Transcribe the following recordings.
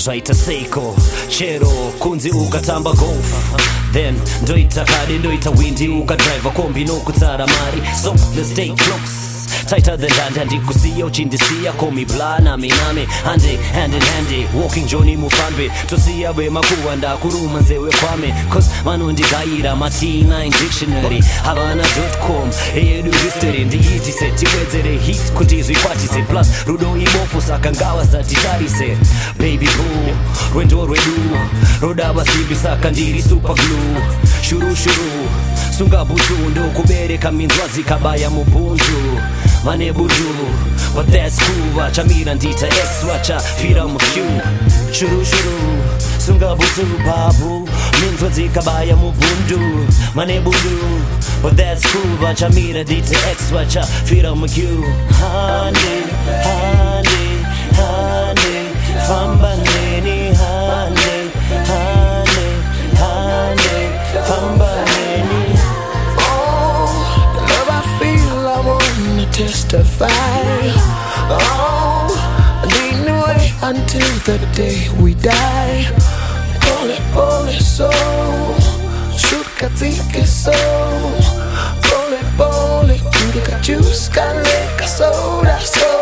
zvaita seiko chero kunzi ukatamba golf then ndoita kadi ndoita windi ukadriva kombi nokutsara mari so let's stay close tighter than that ndikusiya uchindisiya call me bla nami hande hand in hand walking Johnny Mufambe tosiya bemakuwa ndakuruma nzewe kwame cause vanondigayira mati9 dictionary havana.com eyedu history ndiiti setiwedzere hit kuti zvikwatise plus rudo ibofu saka ngavasati tarise baby boo rwendo rwedu rodava simbi saka ndiri super glue shuru sunga butu ndokubereka minzwa zikabaya mubundu mane budu but that's cool vachamira ndita x vachafira muq shuru sunga butu babu minzwa zikabaya mubundu mane budu but that's cool vachamira ndita x vachafira muq hande famba neni hande famba neni. Testify, oh, lean away until the day we die. Pole so, shoot katika so. Pole, ingeka juice kaleka soda so.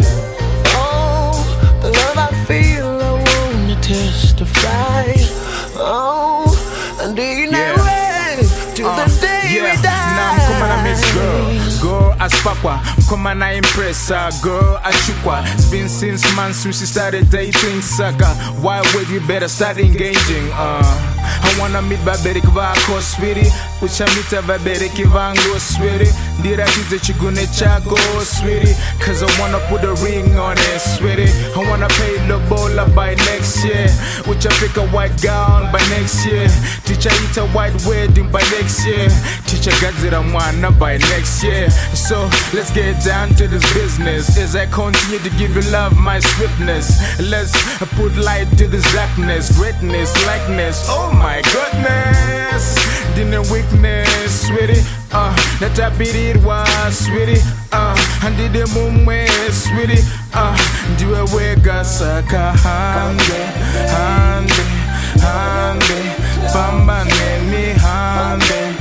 Oh, the love I feel, I wanna testify. Oh, and lean away till the day we die. Now I'm coming to miss girl as papa, come and I impress her, girl achukwa. It's been 6 months since she started dating Saka. Why wait, we better start engaging. I wanna meet Baberick Vako, sweetie. Ucha meet a Baberick Vango, sweetie. Did I get the chigune chago, sweetie? Cause I wanna put a ring on it, sweetie. I wanna pay the bowler by next year. Ucha pick a white gown by next year. Teacher eat a white wedding by next year. Teacher Gazira Mwana by next year. So let's get down to this business. As I continue to give you love, my sweetness. Let's put light to this darkness. Greatness, likeness, oh my goodness. Dinner weakness, sweetie. That I beat it was, sweetie. And did the mumwe, sweetie. Do a wega saka hande. Famba neni hande.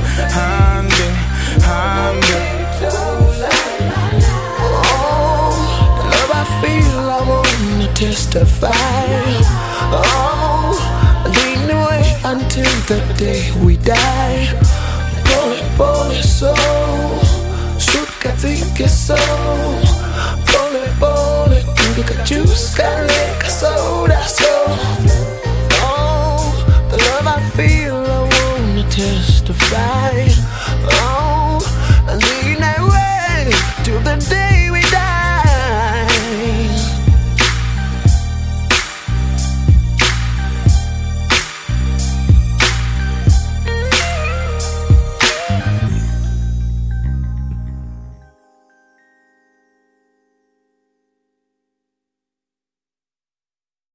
Testify, oh, lean away until the day we die. Pole so, shoot katika so. Pole, ingeka juice kaleka soda so. Oh, the love I feel, I wanna testify. Oh, lean away till the day